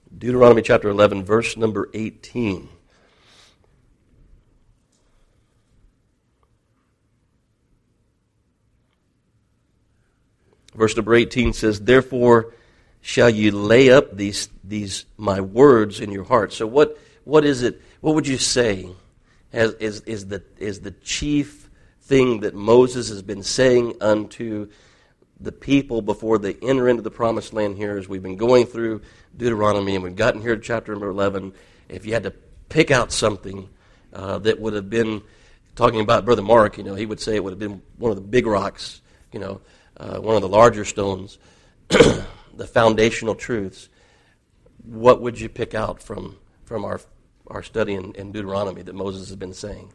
Deuteronomy chapter 11, verse number 18. Verse number 18 says, "Therefore shall you lay up these my words in your heart." So what is it? What would you say is the chief thing that Moses has been saying unto the people before they enter into the promised land here, as we've been going through Deuteronomy and we've gotten here to chapter number 11? If you had to pick out something that would have been, talking about Brother Mark, he would say it would have been one of the big rocks, one of the larger stones, the foundational truths. What would you pick out from our study in Deuteronomy that Moses has been saying?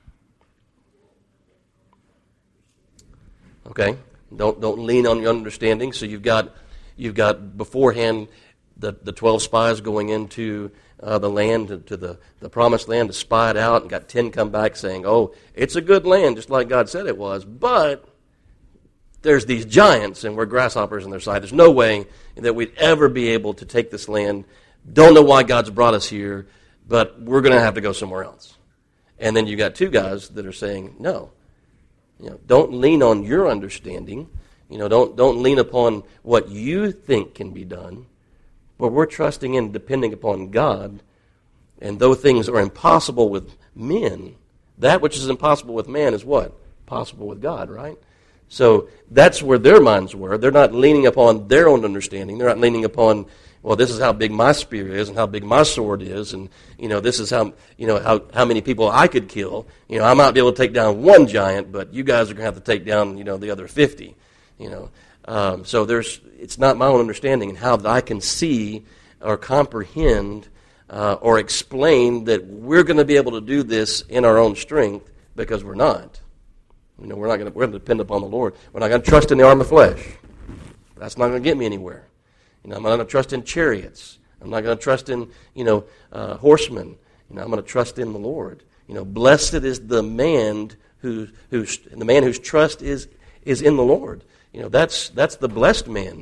Okay, don't lean on your understanding. So you've got beforehand the 12 spies going into the land, to the promised land, to spy it out, and got 10 come back saying, "Oh, it's a good land, just like God said it was, but there's these giants, and we're grasshoppers in their sight. There's no way that we'd ever be able to take this land. Don't know why God's brought us here, but we're going to have to go somewhere else." And then you got 2 guys that are saying, "No, don't lean on your understanding. Don't lean upon what you think can be done, but we're trusting and depending upon God. And though things are impossible with men, that which is impossible with man is what? Possible with God," right? So that's where their minds were. They're not leaning upon their own understanding. They're not leaning upon, well, this is how big my spear is and how big my sword is, and this is how many people I could kill. I might be able to take down one giant, but you guys are going to have to take down the other 50. So it's not my own understanding and how that I can see or comprehend or explain that we're going to be able to do this in our own strength, because we're not. We're going to depend upon the Lord. We're not going to trust in the arm of flesh. That's not going to get me anywhere. I'm not going to trust in chariots. I'm not going to trust in horsemen. I'm going to trust in the Lord. Blessed is the man whose trust is in the Lord. That's the blessed man.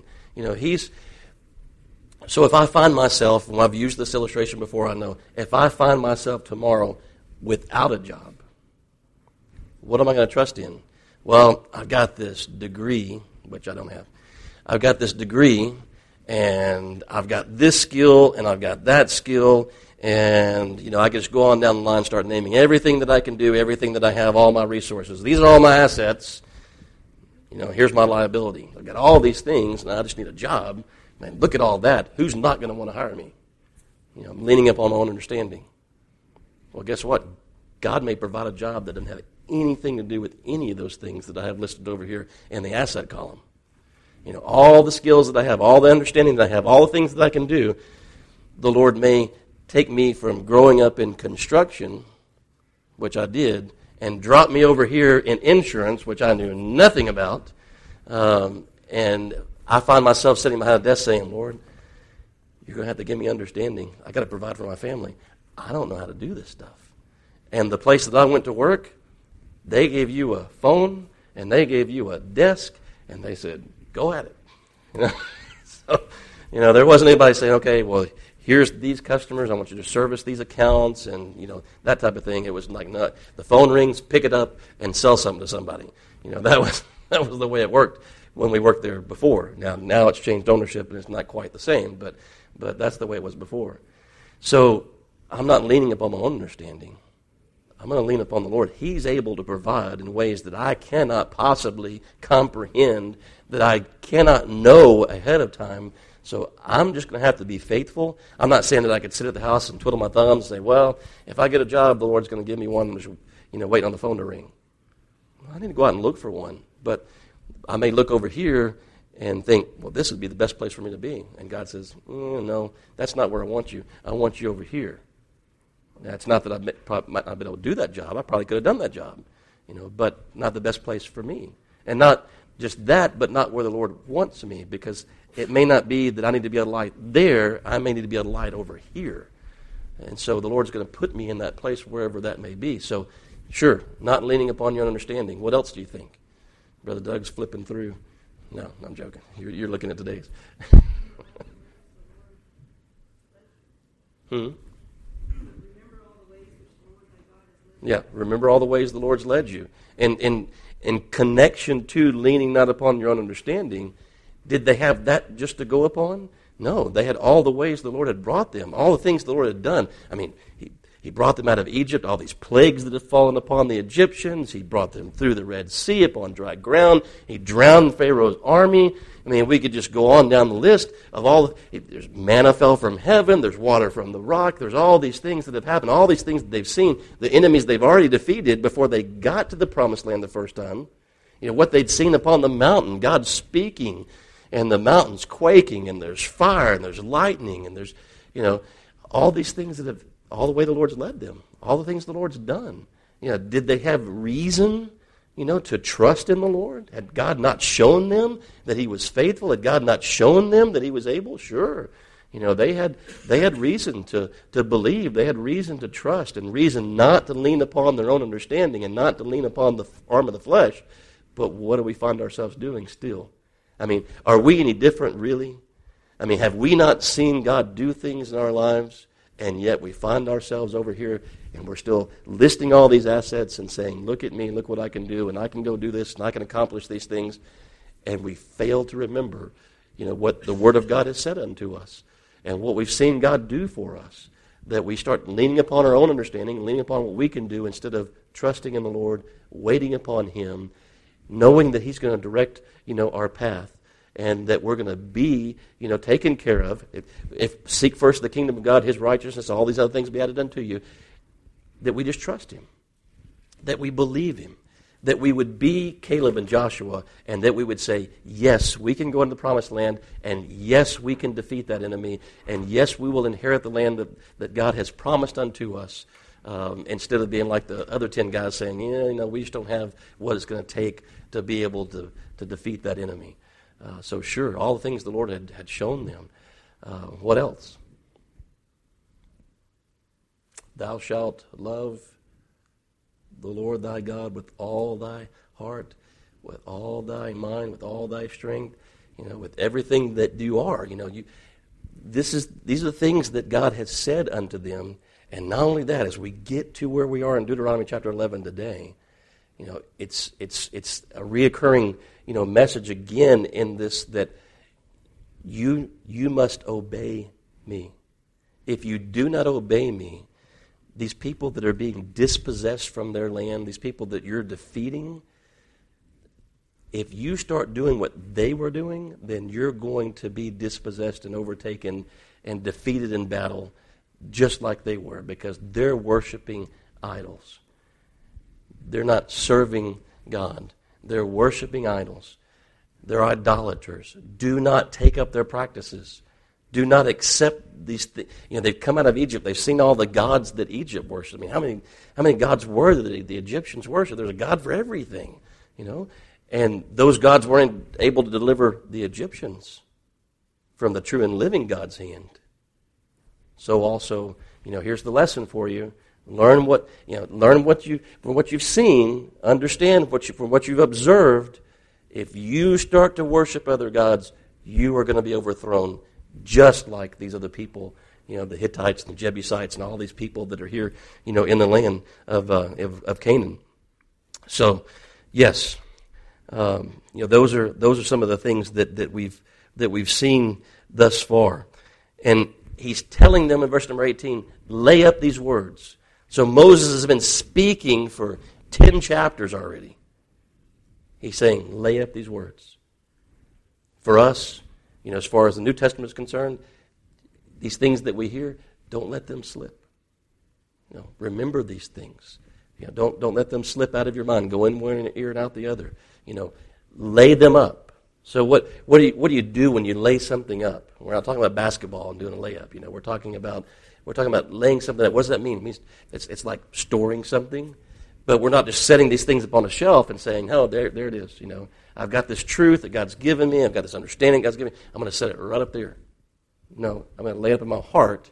So if I find myself, and I've used this illustration before, I know, if I find myself tomorrow without a job, what am I going to trust in? Well, I've got this degree, which I don't have. I've got this degree, and I've got this skill, and I've got that skill, and I can just go on down the line and start naming everything that I can do, everything that I have, all my resources. These are all my assets. Here's my liability. I've got all these things, and I just need a job. Man, look at all that. Who's not going to want to hire me? I'm leaning up on my own understanding. Well, guess what? God may provide a job that doesn't have anything to do with any of those things that I have listed over here in the asset column. All the skills that I have, all the understanding that I have, all the things that I can do, the Lord may take me from growing up in construction, which I did, and drop me over here in insurance, which I knew nothing about, and I find myself sitting behind a desk saying, "Lord, you're going to have to give me understanding. I got to provide for my family. I don't know how to do this stuff." And the place that I went to work, they gave you a phone, and they gave you a desk, and they said, "Go at it." So, there wasn't anybody saying, "Okay, well, here's these customers. I want you to service these accounts," and that type of thing. It was like, no, the phone rings, pick it up, and sell something to somebody. That was the way it worked when we worked there before. Now it's changed ownership, and it's not quite the same, but that's the way it was before. So I'm not leaning upon my own understanding. I'm going to lean upon the Lord. He's able to provide in ways that I cannot possibly comprehend, that I cannot know ahead of time. So I'm just going to have to be faithful. I'm not saying that I could sit at the house and twiddle my thumbs and say, "Well, if I get a job, the Lord's going to give me one, waiting on the phone to ring." I need to go out and look for one. But I may look over here and think, "Well, this would be the best place for me to be." And God says, "No, that's not where I want you. I want you over here." That's not that I might not be able to do that job. I probably could have done that job, but not the best place for me. And not just that, but not where the Lord wants me, because it may not be that I need to be a light there. I may need to be a light over here. And so the Lord's going to put me in that place wherever that may be. So, sure, not leaning upon your understanding. What else do you think? Brother Doug's flipping through. No, I'm joking. You're looking at today's. Hmm? Yeah, remember all the ways the Lord's led you. And in connection to leaning not upon your own understanding, did they have that just to go upon? No, they had all the ways the Lord had brought them, all the things the Lord had done. I mean, He brought them out of Egypt, all these plagues that had fallen upon the Egyptians. He brought them through the Red Sea upon dry ground. He drowned Pharaoh's army. I mean, we could just go on down the list of all. There's manna fell from heaven. There's water from the rock. There's all these things that have happened, all these things that they've seen, the enemies they've already defeated before they got to the promised land the first time. You know, what they'd seen upon the mountain, God speaking, and the mountains quaking, and there's fire, and there's lightning, and there's, you know, all these things that have, all the way the Lord's led them, all the things the Lord's done. You know, did they have reason, you know, to trust in the Lord? Had God not shown them that He was faithful? Had God not shown them that He was able? Sure. You know, they had reason to believe. They had reason to trust and reason not to lean upon their own understanding and not to lean upon the arm of the flesh. But what do we find ourselves doing still? I mean, are we any different, really? I mean, have we not seen God do things in our lives, and yet we find ourselves over here, and we're still listing all these assets and saying, look at me, look what I can do, and I can go do this, and I can accomplish these things, and we fail to remember, you know, what the Word of God has said unto us, and what we've seen God do for us, that we start leaning upon our own understanding, leaning upon what we can do, instead of trusting in the Lord, waiting upon Him, knowing that He's going to direct, you know, our path, and that we're going to be, you know, taken care of. If seek first the kingdom of God, His righteousness, all these other things be added unto you, that we just trust Him, that we believe Him, that we would be Caleb and Joshua, and that we would say, yes, we can go into the promised land, and yes, we can defeat that enemy, and yes, we will inherit the land that God has promised unto us. Instead of being like the other 10 guys saying, yeah, you know, we just don't have what it's going to take to be able to defeat that enemy. So sure, all the things the Lord had shown them. What else? Thou shalt love the Lord thy God with all thy heart, with all thy mind, with all thy strength, you know, with everything that you are. You know, these are the things that God has said unto them. And not only that, as we get to where we are in Deuteronomy chapter 11 today, you know, it's a reoccurring, you know, message again in this, that you must obey me. If you do not obey me, these people that are being dispossessed from their land, these people that you're defeating, if you start doing what they were doing, then you're going to be dispossessed and overtaken and defeated in battle, just like they were, because they're worshiping idols. They're not serving God. They're worshiping idols. They're idolaters. Do not take up their practices. Do not accept these things. You know, they've come out of Egypt. They've seen all the gods that Egypt worshipped. I mean, how many gods were there that the Egyptians worshipped? There's a God for everything, you know. And those gods weren't able to deliver the Egyptians from the true and living God's hand. So also, you know, here's the lesson for you. Learn what you've seen, understand from what you've observed. If you start to worship other gods, you are going to be overthrown, just like these other people, you know, the Hittites and the Jebusites and all these people that are here, you know, in the land of Canaan. So, yes, you know, those are some of the things that we've seen thus far, and he's telling them in verse number 18, lay up these words. So Moses has been speaking for 10 chapters already. He's saying, lay up these words. For us, you know, as far as the New Testament is concerned, these things that we hear, don't let them slip. You know, remember these things. You know, don't let them slip out of your mind. Go in one ear and out the other. You know, lay them up. So what do you do when you lay something up? We're not talking about basketball and doing a layup. You know, we're talking about laying something up. What does that mean? It means it's like storing something, but we're not just setting these things upon a shelf and saying, "Oh, there it is." You know, I've got this truth that God's given me. I've got this understanding God's given me. I'm going to set it right up there. No, I'm going to lay it up in my heart.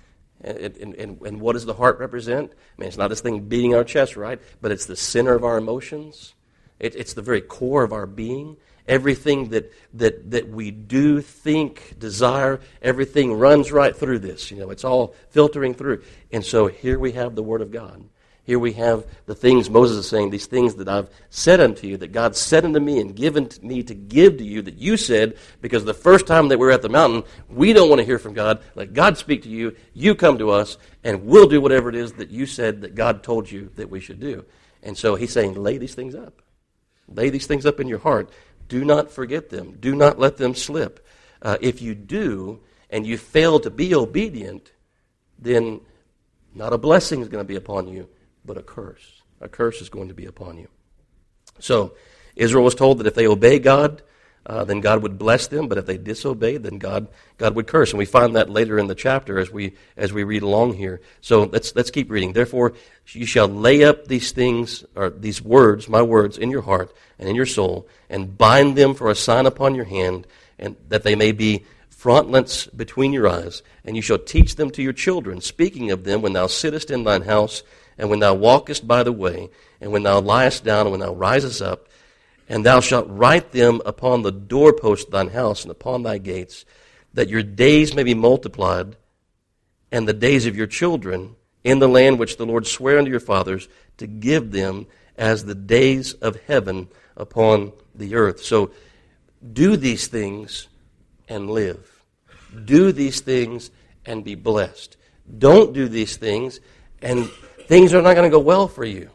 And what does the heart represent? I mean, it's not this thing beating our chest, right? But it's the center of our emotions. It's the very core of our being. Everything that we do, think, desire, everything runs right through this. It's all filtering through. And so here we have the Word of God. Here we have the things Moses is saying, these things that I've said unto you, that God said unto me and given to me to give to you, that you said, because the first time that we were at the mountain, we don't want to hear from God. Let God speak to you. You come to us, and we'll do whatever it is that you said that God told you that we should do. And so he's saying, lay these things up. Lay these things up in your heart. Do not forget them. Do not let them slip. If you do, and you fail to be obedient, then not a blessing is going to be upon you, but a curse. A curse is going to be upon you. So Israel was told that if they obey God, then God would bless them, but if they disobey, then God would curse. And we find that later in the chapter as we read along here. So let's keep reading. Therefore, you shall lay up these things, or these words, my words, in your heart and in your soul, and bind them for a sign upon your hand, and that they may be frontlets between your eyes. And you shall teach them to your children, speaking of them when thou sittest in thine house, and when thou walkest by the way, and when thou liest down, and when thou risest up. And thou shalt write them upon the doorpost of thine house and upon thy gates, that your days may be multiplied, and the days of your children in the land which the Lord sware unto your fathers, to give them as the days of heaven upon the earth. So do these things and live. Do these things and be blessed. Don't do these things, and things are not going to go well for you.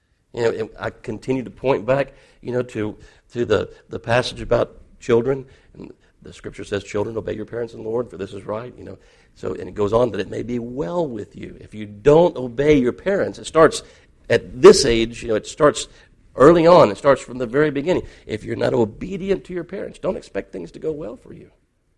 I continue to point back, to the passage about children. And the Scripture says, "Children, obey your parents in the Lord, for this is right." So, and it goes on that it may be well with you. If you don't obey your parents, it starts at this age. It starts early on. It starts from the very beginning. If you're not obedient to your parents, don't expect things to go well for you.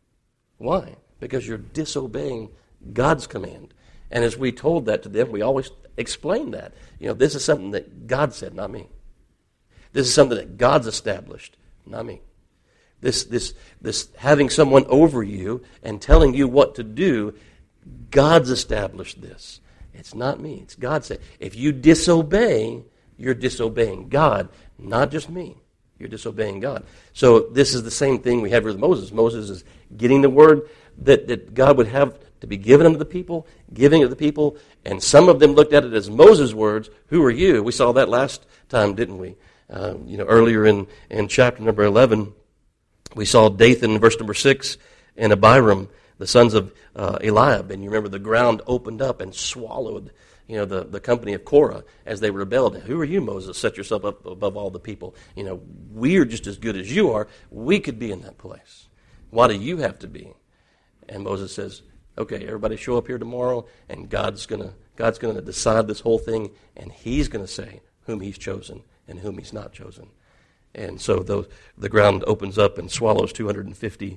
Why? Because you're disobeying God's command. And as we told that to them, we always explain that. This is something that God said, not me. This is something that God's established, not me. This having someone over you and telling you what to do, God's established this. It's not me. It's God said. If you disobey, you're disobeying God, not just me. You're disobeying God. So this is the same thing we have with Moses. Moses is getting the word that God would have to be given unto the people, giving it to the people, and some of them looked at it as Moses' words. Who are you? We saw that last time, didn't we? Earlier in chapter number 11, we saw Dathan in verse number 6 and Abiram, the sons of Eliab. And you remember the ground opened up and swallowed the company of Korah as they rebelled. Who are you, Moses? Set yourself up above all the people. We're just as good as you are. We could be in that place. Why do you have to be? And Moses says, okay, everybody show up here tomorrow, and God's gonna decide this whole thing, and He's gonna say whom He's chosen and whom He's not chosen. And so the ground opens up and swallows 250,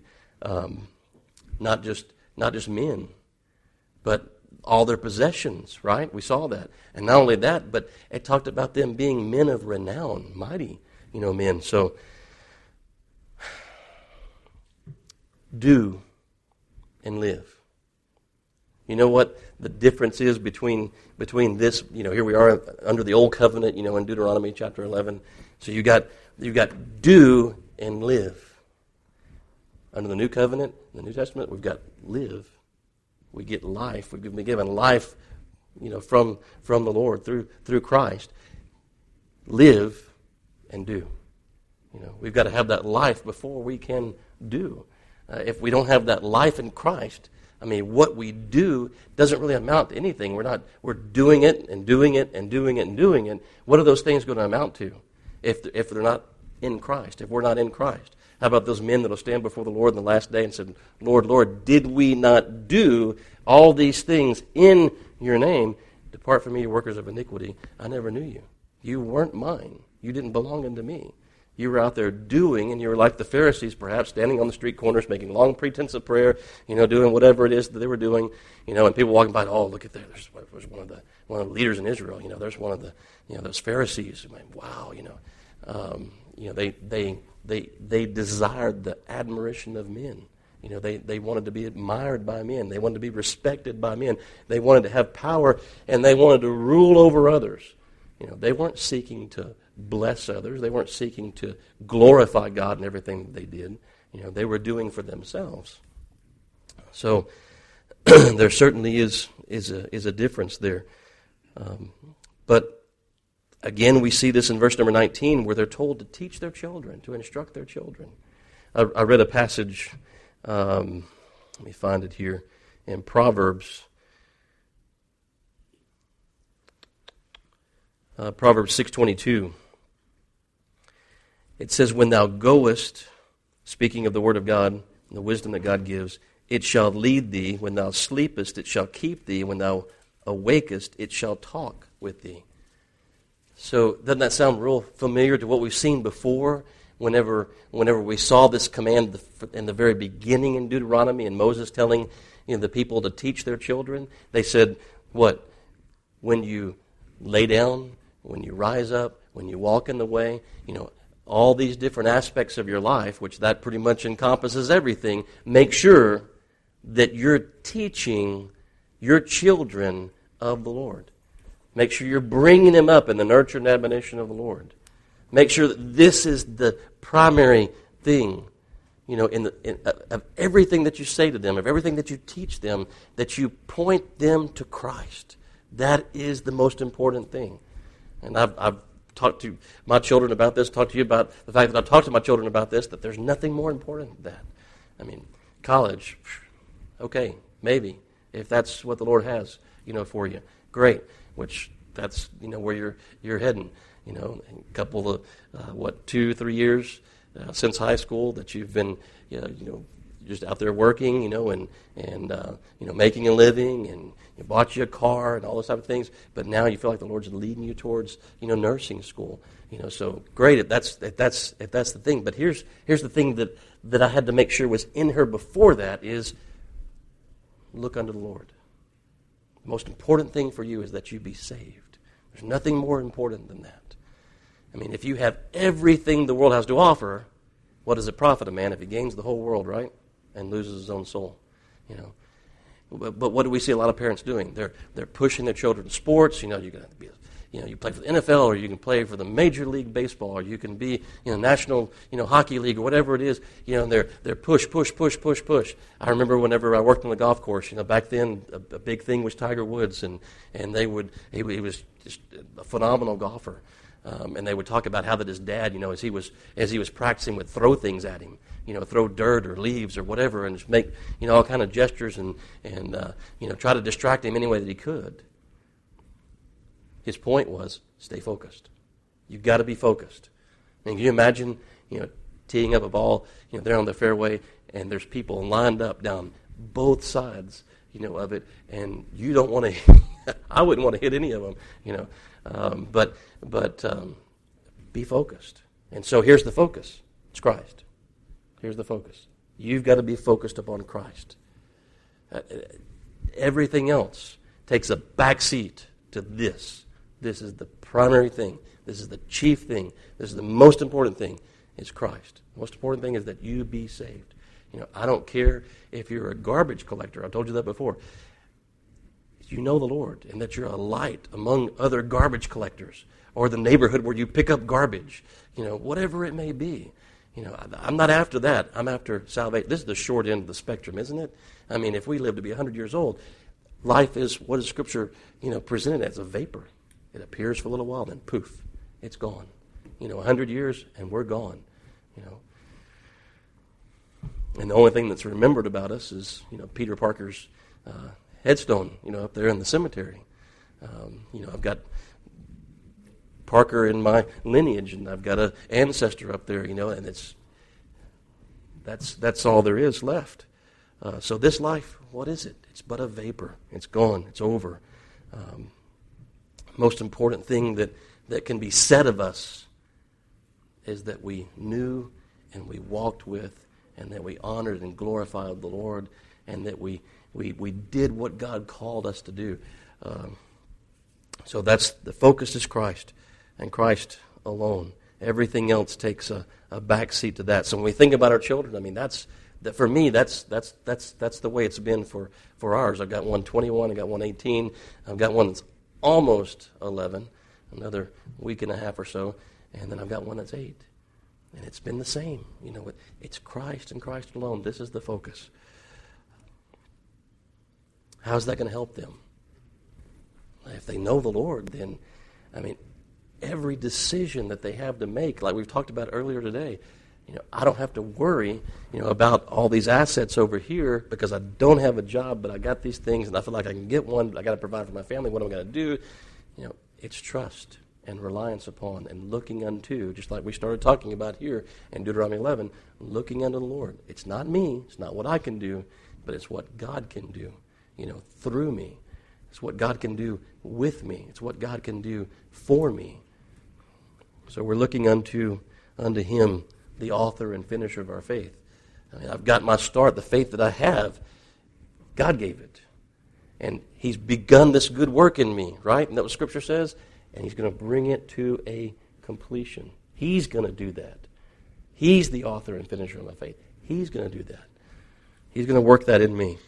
not just men, but all their possessions. Right? We saw that, and not only that, but it talked about them being men of renown, mighty, men. So do and live. You know what the difference is between this? Here we are under the old covenant, in Deuteronomy chapter 11. So you got do and live. Under the new covenant, the New Testament, we've got live. We get life. We've been given life, from the Lord through Christ. Live and do. We've got to have that life before we can do. If we don't have that life in Christ, what we do doesn't really amount to anything. We're doing it and doing it and doing it and doing it. What are those things going to amount to if they're not in Christ, if we're not in Christ? How about those men that will stand before the Lord in the last day and say, Lord, Lord, did we not do all these things in your name? Depart from me, you workers of iniquity. I never knew you. You weren't mine. You didn't belong unto me. You were out there doing, and you were like the Pharisees, perhaps, standing on the street corners, making long pretense of prayer, doing whatever it is that they were doing, and people walking by, oh, look at there, there's one of the leaders in Israel, there's one of the, those Pharisees. Wow, they desired the admiration of men. They wanted to be admired by men. They wanted to be respected by men. They wanted to have power, and they wanted to rule over others. They weren't seeking to bless others. They weren't seeking to glorify God in everything that they did. They were doing for themselves. So there certainly is a difference there. But again, we see this in verse number 19, where they're told to teach their children, to instruct their children. I read a passage, let me find it here, in Proverbs. Proverbs 6:22. It says, "When thou goest," speaking of the word of God, and the wisdom that God gives, "it shall lead thee. When thou sleepest, it shall keep thee. When thou awakest, it shall talk with thee." So doesn't that sound real familiar to what we've seen before? Whenever we saw this command in the very beginning in Deuteronomy, and Moses telling the people to teach their children, they said, what? When you lay down, when you rise up, when you walk in the way, all these different aspects of your life, which that pretty much encompasses everything, make sure that you're teaching your children of the Lord. Make sure you're bringing them up in the nurture and admonition of the Lord. Make sure that this is the primary thing, of everything that you say to them, of everything that you teach them, that you point them to Christ. That is the most important thing. And I've talked to my children about this, talked to you about the fact that I've talked to my children about this, that there's nothing more important than that. College, okay, maybe, if that's what the Lord has, for you. Great, which that's, where you're heading. A couple of, 2-3 years since high school that you've been, just out there working, and making a living, and you bought you a car and all those type of things. But now you feel like the Lord's leading you towards, nursing school. So great if that's the thing. But here's the thing that I had to make sure was in her before that is look unto the Lord. The most important thing for you is that you be saved. There's nothing more important than that. If you have everything the world has to offer, what does it profit a man if he gains the whole world, right, and loses his own soul? But what do we see a lot of parents doing? They're pushing their children to sports. You can be, you play for the NFL, or you can play for the Major League Baseball, or you can be, National, Hockey League, or whatever it is. And they're push. I remember whenever I worked on the golf course. Back then a big thing was Tiger Woods, and he was just a phenomenal golfer. And they would talk about how that his dad, as he was practicing, would throw things at him, throw dirt or leaves or whatever, and just make, all kind of gestures and try to distract him any way that he could. His point was, stay focused. You've got to be focused. Can you imagine, teeing up a ball, there on the fairway, and there's people lined up down both sides, of it, and you don't want to. I wouldn't want to hit any of them, But be focused. And so here's the focus. It's Christ. Here's the focus. You've got to be focused upon Christ. Everything else takes a back seat to this. This is the primary thing. This is the chief thing. This is the most important thing. It's Christ. The most important thing is that you be saved. I don't care if you're a garbage collector. I told you that before. You know the Lord, and that you're a light among other garbage collectors, or the neighborhood where you pick up garbage, whatever it may be. I'm not after that. I'm after salvation. This is the short end of the spectrum, isn't it? If we live to be 100 years old, life is, what is Scripture, presented as a vapor. It appears for a little while, then poof, it's gone. 100 years, and we're gone, And the only thing that's remembered about us is, Peter Parker's headstone, up there in the cemetery. I've got Parker in my lineage, and I've got an ancestor up there, and that's all there is left. So this life, what is it? It's but a vapor. It's gone. It's over. Most important thing that can be said of us is that we knew and we walked with, and that we honored and glorified the Lord, and that we did what God called us to do. So that's the focus is Christ, and Christ alone. Everything else takes a back seat to that. So when we think about our children, that's for me. That's the way it's been for ours. I've got one 21. I've got one 18. I've got one that's almost 11. Another week and a half or so, And then I've got one that's 8. And it's been the same. It's Christ and Christ alone. This is the focus. How's that going to help them? If they know the Lord, then, every decision that they have to make, like we've talked about earlier today, I don't have to worry, about all these assets over here because I don't have a job, but I got these things and I feel like I can get one, but I got to provide for my family. What am I going to do? It's trust and reliance upon and looking unto, just like we started talking about here in Deuteronomy 11, looking unto the Lord. It's not me. It's not what I can do, but it's what God can do, through me. It's what God can do with me. It's what God can do for me. So we're looking unto Him, the author and finisher of our faith. I've got my start. The faith that I have, God gave it. And He's begun this good work in me, right? And that's what Scripture says. And He's going to bring it to a completion. He's going to do that. He's the author and finisher of my faith. He's going to do that. He's going to work that in me.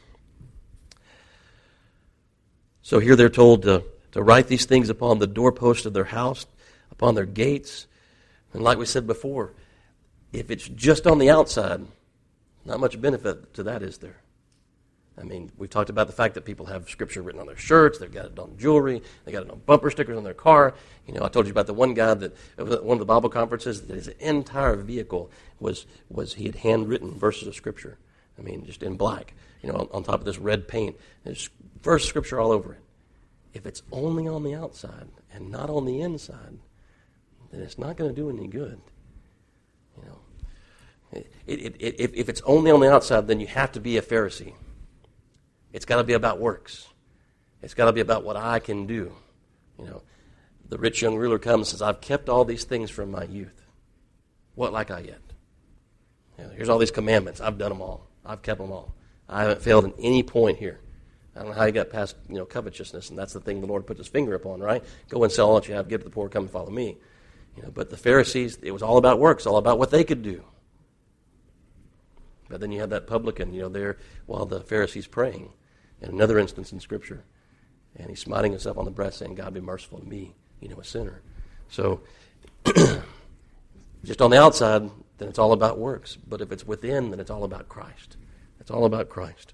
So here they're told to write these things upon the doorpost of their house, upon their gates. And like we said before, if it's just on the outside, not much benefit to that, is there? We've talked about the fact that people have Scripture written on their shirts, they've got it on jewelry, they got it on bumper stickers on their car. I told you about the one guy that, at one of the Bible conferences, that his entire vehicle was he had handwritten verses of Scripture. Just in black, on top of this red paint. There's verse of Scripture all over it. If it's only on the outside and not on the inside, then it's not going to do any good. If it's only on the outside, then you have to be a Pharisee. It's got to be about works. It's got to be about what I can do. The rich young ruler comes and says, I've kept all these things from my youth. What like I yet? Here's all these commandments. I've done them all. I've kept them all. I haven't failed in any point here. I don't know how you got past covetousness, and that's the thing the Lord put His finger upon, right? Go and sell all that you have, give to the poor, come and follow me. But the Pharisees, it was all about works, all about what they could do. But then you have that publican, there while the Pharisee's praying, in another instance in Scripture, and he's smiting himself on the breast, saying, "God be merciful to me, a sinner." So, just on the outside, then it's all about works. But if it's within, then it's all about Christ. It's all about Christ.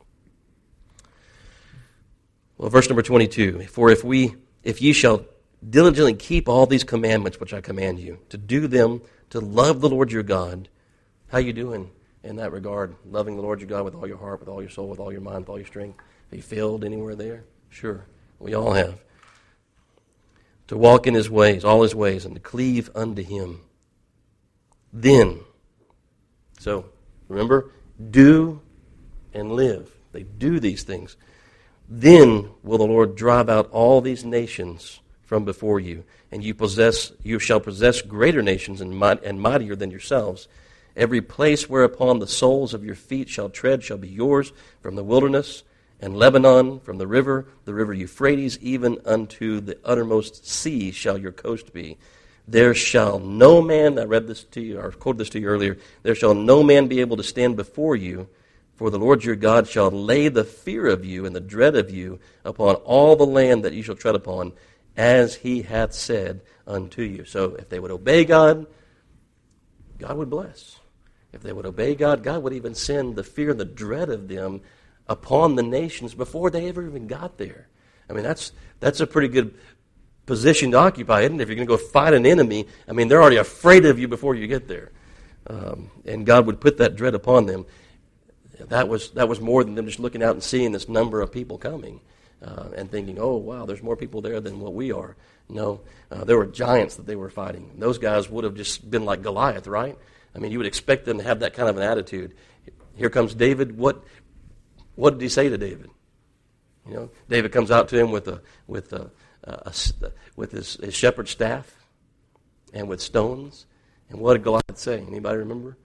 Well, verse number 22, "For if ye shall diligently keep all these commandments which I command you, to do them, to love the Lord your God." How you doing in that regard? Loving the Lord your God with all your heart, with all your soul, with all your mind, with all your strength. Have you failed anywhere there? Sure, we all have. To walk in His ways, all His ways, and to cleave unto Him. Then, so remember, do and live. They do these things. Then will the Lord drive out all these nations from before you, and you shall possess greater nations and mightier than yourselves. Every place whereupon the soles of your feet shall tread shall be yours, from the wilderness and Lebanon, from the river Euphrates, even unto the uttermost sea shall your coast be. There shall no man, I read this to you, or quoted this to you earlier, there shall no man be able to stand before you, for the Lord your God shall lay the fear of you and the dread of you upon all the land that you shall tread upon, as He hath said unto you. So if they would obey God, God would bless. If they would obey God, God would even send the fear and the dread of them upon the nations before they ever even got there. That's a pretty good position to occupy, isn't it? If you're going to go fight an enemy, they're already afraid of you before you get there. And God would put that dread upon them. That was more than them just looking out and seeing this number of people coming and thinking, oh, wow, there's more people there than what we are. No, there were giants that they were fighting. Those guys would have just been like Goliath, right? You would expect them to have that kind of an attitude. Here comes David. What did he say to David? David comes out to him with his shepherd's staff and with stones. And what did Goliath say? Anybody remember?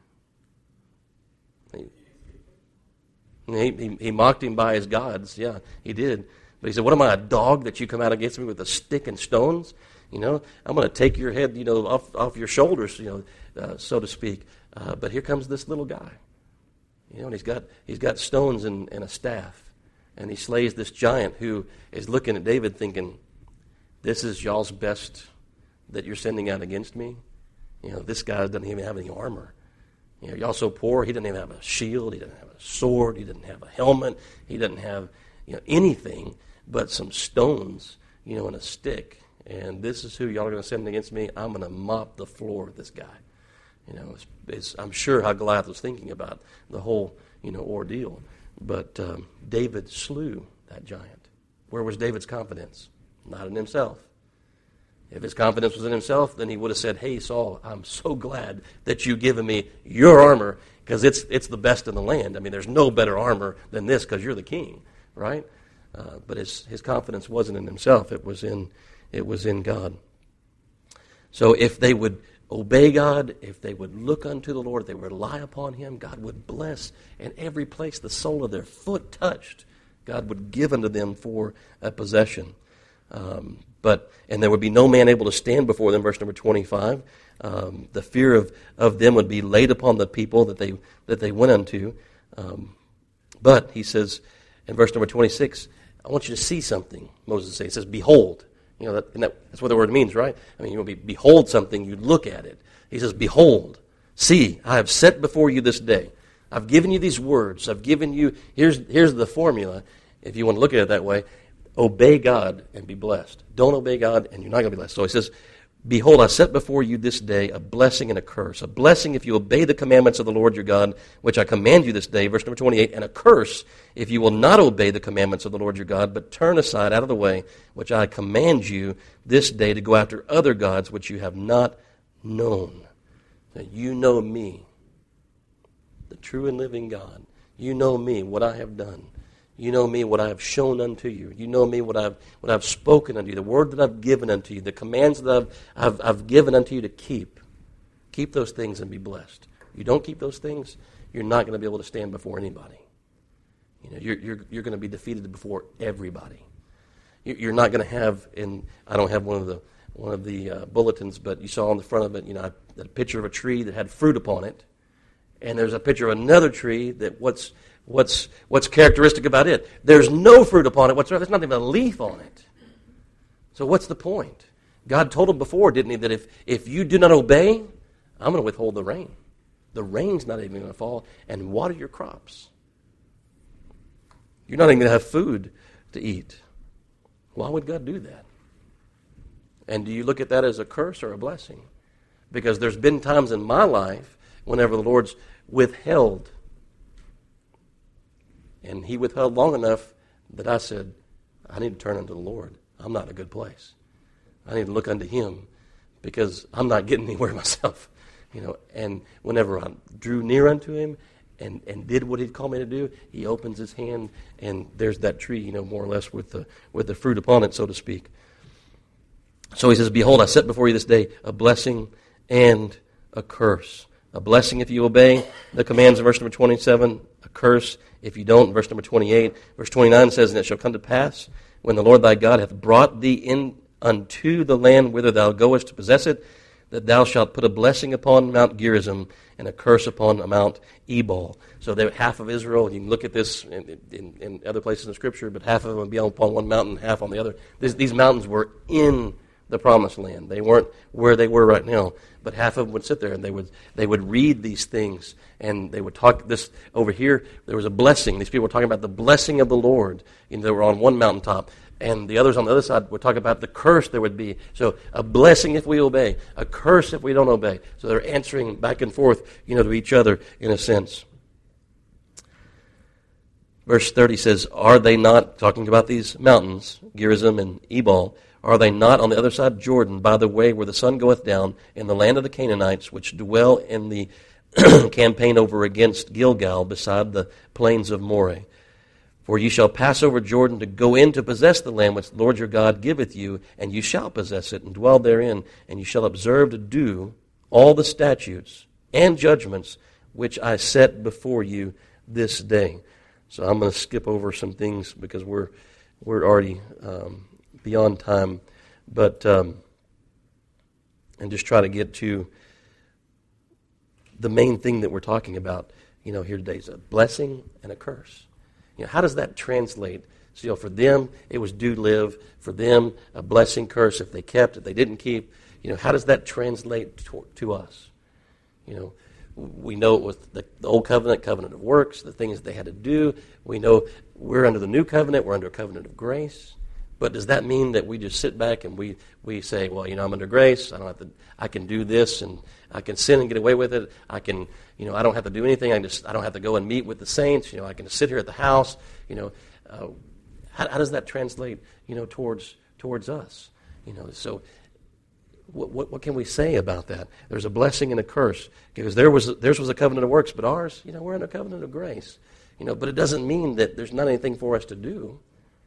He mocked him by his gods. Yeah, he did. But he said, "What am I, a dog, that you come out against me with a stick and stones? I'm going to take your head, off your shoulders, so to speak." But here comes this little guy. And he's got stones and a staff. And he slays this giant who is looking at David thinking, this is y'all's best that you're sending out against me? This guy doesn't even have any armor. Y'all so poor, he doesn't even have a shield, he doesn't have a sword, he doesn't have a helmet, he doesn't have anything but some stones, and a stick. And this is who y'all are going to send against me? I'm going to mop the floor with this guy. I'm sure how Goliath was thinking about the whole, ordeal. But David slew that giant. Where was David's confidence? Not in himself. If his confidence was in himself, then he would have said, hey, Saul, I'm so glad that you've given me your armor because it's the best in the land. I mean, there's no better armor than this because you're the king, right? But his confidence wasn't in himself. It was in God. So if they would obey God, if they would look unto the Lord, if they would rely upon him, God would bless. And every place the sole of their foot touched, God would give unto them for a possession. And there would be no man able to stand before them, verse number 25. The fear of them would be laid upon the people that they went unto. But he says in verse number 26, I want you to see something, Moses says. He says, behold. That's what the word means, right? I mean, behold something, you look at it. He says, behold, see, I have set before you this day. I've given you these words. I've given you, here's the formula, if you want to look at it that way. Obey God and be blessed. Don't obey God and you're not going to be blessed. So he says, behold, I set before you this day a blessing and a curse. A blessing if you obey the commandments of the Lord your God, which I command you this day, verse number 28, and a curse if you will not obey the commandments of the Lord your God, but turn aside out of the way, which I command you this day to go after other gods which you have not known. That you know me, the true and living God. You know me, what I have done. You know me, what I have shown unto you. You know me, what I've spoken unto you, the word that I've given unto you, the commands that I've given unto you to keep. Keep those things and be blessed. You don't keep those things, you're not going to be able to stand before anybody. You're going to be defeated before everybody. You're not going to have, and I don't have one of the bulletins, but you saw on the front of it, a picture of a tree that had fruit upon it, and there's a picture of another tree that what's characteristic about it? There's no fruit upon it whatsoever. There's not even a leaf on it. So what's the point? God told him before, didn't he, that if you do not obey, I'm going to withhold the rain. The rain's not even going to fall and water your crops. You're not even going to have food to eat. Why would God do that? And do you look at that as a curse or a blessing? Because there's been times in my life whenever the Lord's withheld. And he withheld long enough that I said, I need to turn unto the Lord. I'm not in a good place. I need to look unto him because I'm not getting anywhere myself. And whenever I drew near unto him and did what he'd called me to do, he opens his hand and there's that tree, more or less with the fruit upon it, so to speak. So he says, behold, I set before you this day a blessing and a curse. A blessing if you obey the commands in verse number 27, a curse if you don't, verse number 28. Verse 29 says, and it shall come to pass, when the Lord thy God hath brought thee in unto the land whither thou goest to possess it, that thou shalt put a blessing upon Mount Gerizim and a curse upon Mount Ebal. So half of Israel, you can look at this in other places in Scripture, but half of them would be upon one mountain, half on the other. These mountains were in the promised land. They weren't where they were right now, but half of them would sit there and they would read these things and they would talk this over here. There was a blessing. These people were talking about the blessing of the Lord. They were on one mountaintop, and the others on the other side would talk about the curse there would be. So a blessing if we obey, a curse if we don't obey. So they're answering back and forth, to each other in a sense. Verse 30 says, are they not, talking about these mountains, Gerizim and Ebal, are they not on the other side of Jordan, by the way where the sun goeth down, in the land of the Canaanites, which dwell in the campaign over against Gilgal, beside the plains of Moreh? For ye shall pass over Jordan to go in to possess the land which the Lord your God giveth you, and you shall possess it, and dwell therein, and you shall observe to do all the statutes and judgments which I set before you this day. So I'm going to skip over some things because we're already beyond time, but and just try to get to the main thing that we're talking about, here today is a blessing and a curse. How does that translate? So, for them, it was do live. For them, a blessing, curse if they kept, if they didn't keep. how does that translate to us? We know it was the old covenant of works, the things they had to do. We know we're under the new covenant, we're under a covenant of grace. But does that mean that we just sit back and we say, well, I'm under grace, I can do this and I can sin and get away with it. I can, I don't have to do anything. I don't have to go and meet with the saints. I can just sit here at the house. How does that translate, towards us? So what can we say about that? There's a blessing and a curse, because theirs was a covenant of works, but ours, we're in a covenant of grace. But it doesn't mean that there's not anything for us to do.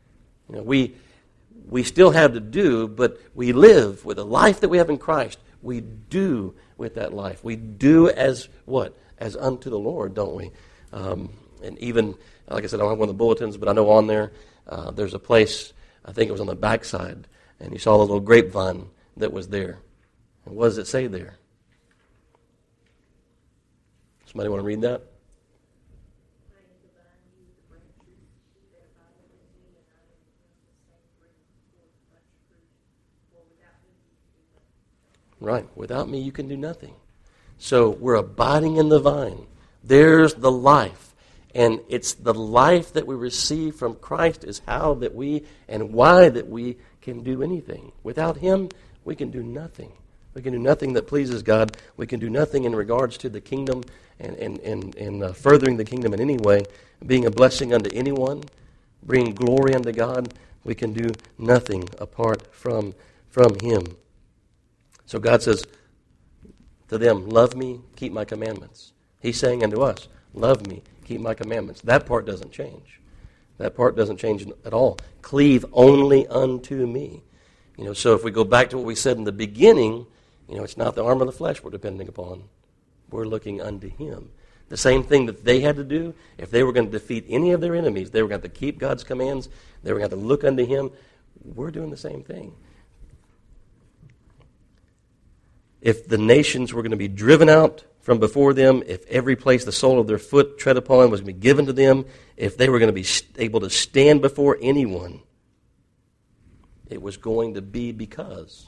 We still have to do, but we live with the life that we have in Christ. We do with that life. We do as what? As unto the Lord, don't we? And even, like I said, I don't have one of the bulletins, but I know on there, there's a place, I think it was on the backside, and you saw the little grapevine that was there. And what does it say there? Somebody want to read that? Right. Without me, you can do nothing. So we're abiding in the vine. There's the life. And it's the life that we receive from Christ is how that we and why that we can do anything. Without Him, we can do nothing. We can do nothing that pleases God. We can do nothing in regards to the kingdom and furthering the kingdom in any way, being a blessing unto anyone, bringing glory unto God. We can do nothing apart from Him. So God says to them, love me, keep my commandments. He's saying unto us, love me, keep my commandments. That part doesn't change. That part doesn't change at all. Cleave only unto me. So if we go back to what we said in the beginning, it's not the arm of the flesh we're depending upon. We're looking unto Him. The same thing that they had to do, if they were going to defeat any of their enemies, they were going to have to keep God's commands, they were going to have to look unto Him. We're doing the same thing. If the nations were going to be driven out from before them, if every place the sole of their foot tread upon was going to be given to them, if they were going to be able to stand before anyone, it was going to be because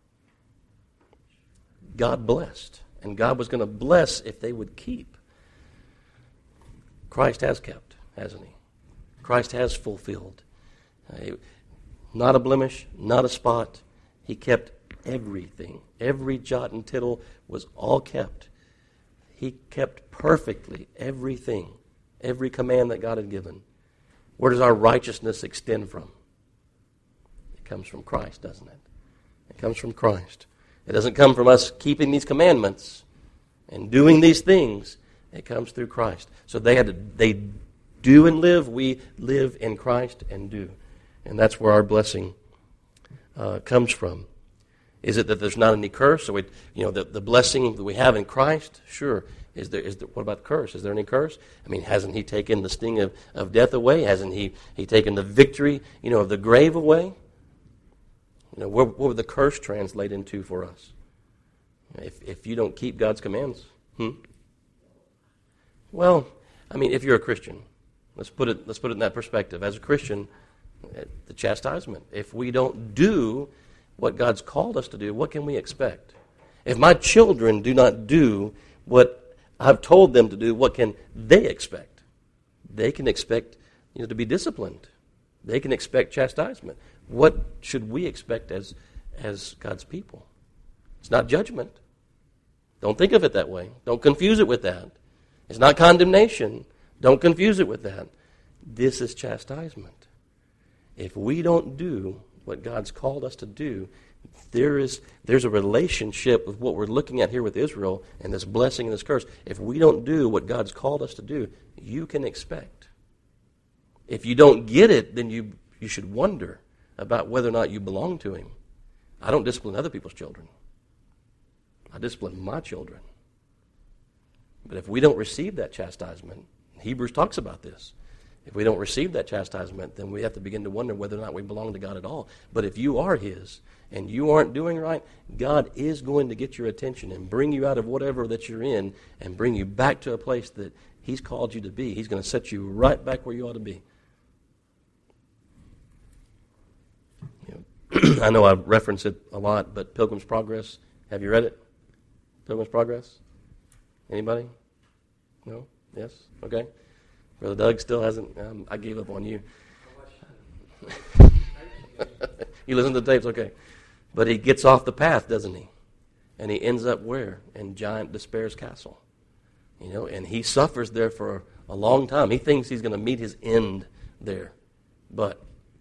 God blessed. And God was going to bless if they would keep. Christ has kept, hasn't He? Christ has fulfilled. Not a blemish, not a spot. He kept everything. Every jot and tittle was all kept. He kept perfectly everything, every command that God had given. Where does our righteousness extend from? It comes from Christ, doesn't it? It comes from Christ. It doesn't come from us keeping these commandments and doing these things. It comes through Christ. So they do and live. We live in Christ and do. And that's where our blessing comes from. Is it that there's not any curse? So the blessing that we have in Christ, sure. Is there? What about the curse? Is there any curse? I mean, hasn't He taken the sting of death away? Hasn't He taken the victory, of the grave away? What would the curse translate into for us? If you don't keep God's commands? Well, I mean, if you're a Christian, let's put it in that perspective. As a Christian, the chastisement. If we don't do what God's called us to do, what can we expect? If my children do not do what I've told them to do, what can they expect? They can expect, to be disciplined. They can expect chastisement. What should we expect as God's people? It's not judgment. Don't think of it that way. Don't confuse it with that. It's not condemnation. Don't confuse it with that. This is chastisement. If we don't do what God's called us to do, there's a relationship with what we're looking at here with Israel and this blessing and this curse. If we don't do what God's called us to do, you can expect. If you don't get it, then you should wonder about whether or not you belong to Him. I don't discipline other people's children. I discipline my children. But if we don't receive that chastisement, Hebrews talks about this. If we don't receive that chastisement, then we have to begin to wonder whether or not we belong to God at all. But if you are His and you aren't doing right, God is going to get your attention and bring you out of whatever that you're in and bring you back to a place that He's called you to be. He's going to set you right back where you ought to be. I know I reference it a lot, but Pilgrim's Progress, have you read it? Pilgrim's Progress? Anybody? No? Yes? Okay. Brother Doug still hasn't. I gave up on you. You listen to the tapes? Okay. But he gets off the path, doesn't he? And he ends up where? In Giant Despair's castle. And he suffers there for a long time. He thinks he's going to meet his end there. But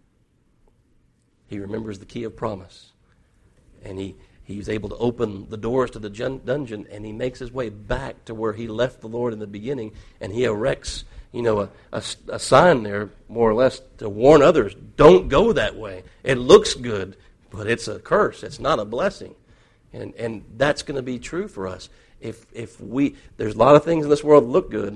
he remembers the key of promise. And he's able to open the doors to the dungeon, and he makes his way back to where he left the Lord in the beginning, and he erects, a sign there, more or less, to warn others, don't go that way. It looks good, but it's a curse. It's not a blessing. And that's going to be true for us. There's a lot of things in this world that look good,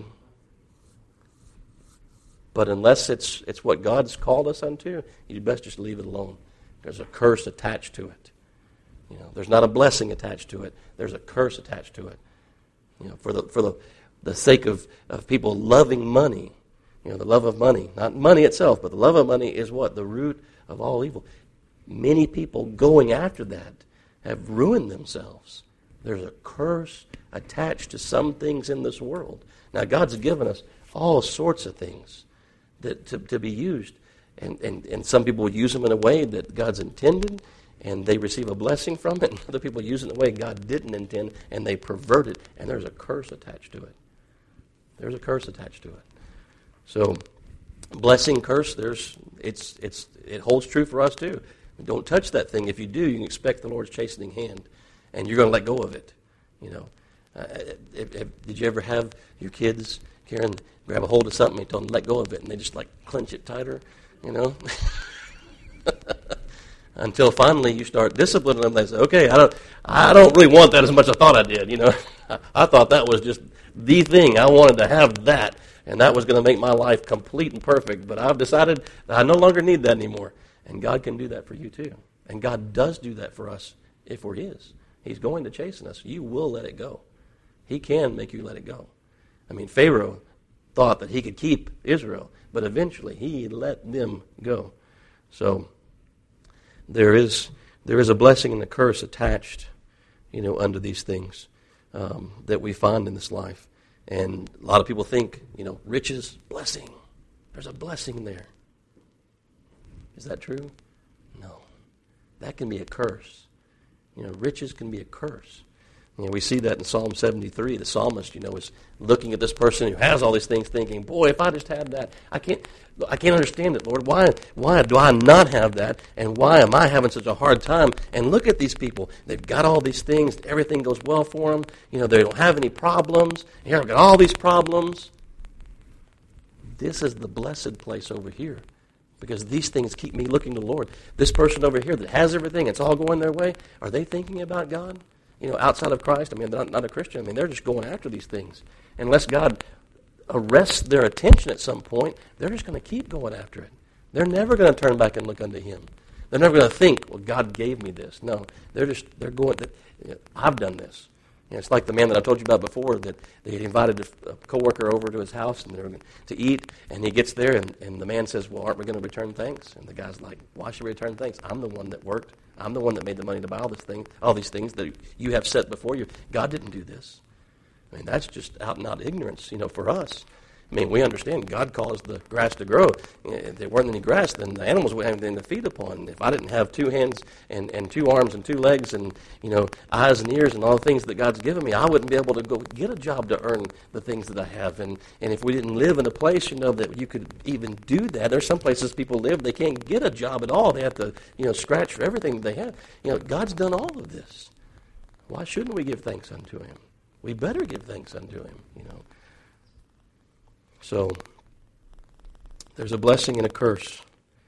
but unless it's what God's called us unto, you best just leave it alone. There's a curse attached to it. There's not a blessing attached to it. There's a curse attached to it. For the sake of people loving money, the love of money, not money itself, but the love of money is what? The root of all evil. Many people going after that have ruined themselves. There's a curse attached to some things in this world. Now, God's given us all sorts of things to be used. And some people use them in a way that God's intended, and they receive a blessing from it. And other people use it in a way God didn't intend, and they pervert it, and there's a curse attached to it. There's a curse attached to it. So, blessing, curse, it holds true for us too. Don't touch that thing. If you do, you can expect the Lord's chastening hand, and you're going to let go of it. Did you ever have your kids, Karen, grab a hold of something and tell them to let go of it, and they just clench it tighter, until finally you start disciplining them. They say, "Okay, I don't really want that as much as I thought I did." I thought that was just the thing. I wanted to have that, and that was going to make my life complete and perfect. But I've decided that I no longer need that anymore. And God can do that for you too. And God does do that for us if we're His. He's going to chasten us. You will let it go. He can make you let it go. Pharaoh thought that he could keep Israel, but eventually he let them go. So there is a blessing and a curse attached, unto these things that we find in this life. And a lot of people think, riches, blessing. There's a blessing there. Is that true? No. That can be a curse. Riches can be a curse. We see that in Psalm 73. The psalmist, is looking at this person who has all these things, thinking, "Boy, if I just had that, I can't understand it, Lord. Why do I not have that? And why am I having such a hard time?" And look at these people. They've got all these things. Everything goes well for them. They don't have any problems. Here, I've got all these problems. This is the blessed place over here. Because these things keep me looking to the Lord. This person over here that has everything, it's all going their way, are they thinking about God? Outside of Christ, they're not a Christian. They're just going after these things. Unless God arrests their attention at some point, they're just going to keep going after it. They're never going to turn back and look unto Him. They're never going to think, "Well, God gave me this." No, they're going, "I've done this." It's like the man that I told you about before, that they had invited a coworker over to his house and they were going to eat, and he gets there and the man says, "Well, aren't we going to return thanks?" And the guy's like, "Why should we return thanks? I'm the one that worked. I'm the one that made the money to buy all these things that you have set before you. God didn't do this." That's just out and out ignorance, for us. We understand God caused the grass to grow. If there weren't any grass, then the animals wouldn't have anything to feed upon. If I didn't have 2 hands and 2 arms and 2 legs and, eyes and ears and all the things that God's given me, I wouldn't be able to go get a job to earn the things that I have. And if we didn't live in a place, that you could even do that, there's some places people live, they can't get a job at all. They have to, scratch for everything that they have. God's done all of this. Why shouldn't we give thanks unto Him? We better give thanks unto Him, So, there's a blessing and a curse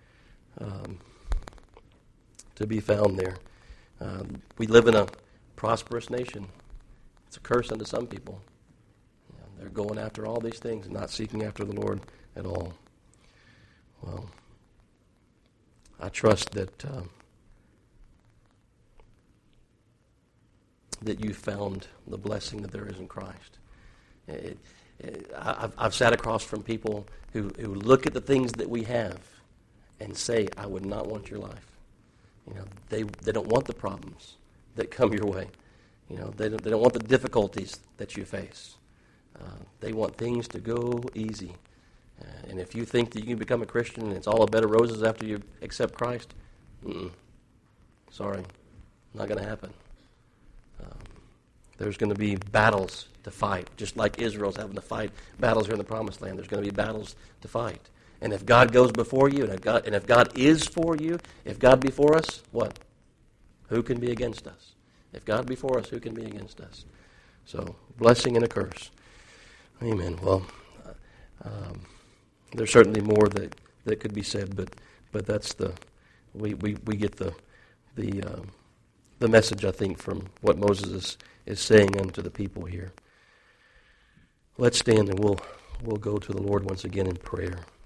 to be found there. We live in a prosperous nation. It's a curse unto some people. They're going after all these things and not seeking after the Lord at all. Well, I trust that you found the blessing that there is in Christ. I've sat across from people who look at the things that we have and say, "I would not want your life." They don't want the problems that come your way. They don't want the difficulties that you face. They want things to go easy. And if you think that you can become a Christian and it's all a bed of roses after you accept Christ, sorry, not going to happen. There's going to be battles to fight, just like Israel's having to fight battles here in the Promised Land. There's going to be battles to fight. And if God goes before you, and if God is for you, if God be for us, what? Who can be against us? If God be for us, who can be against us? So, blessing and a curse. Amen. Well, there's certainly more that could be said, but that's we get the message, I think, from what Moses is saying unto the people here. Let's stand and we'll go to the Lord once again in prayer.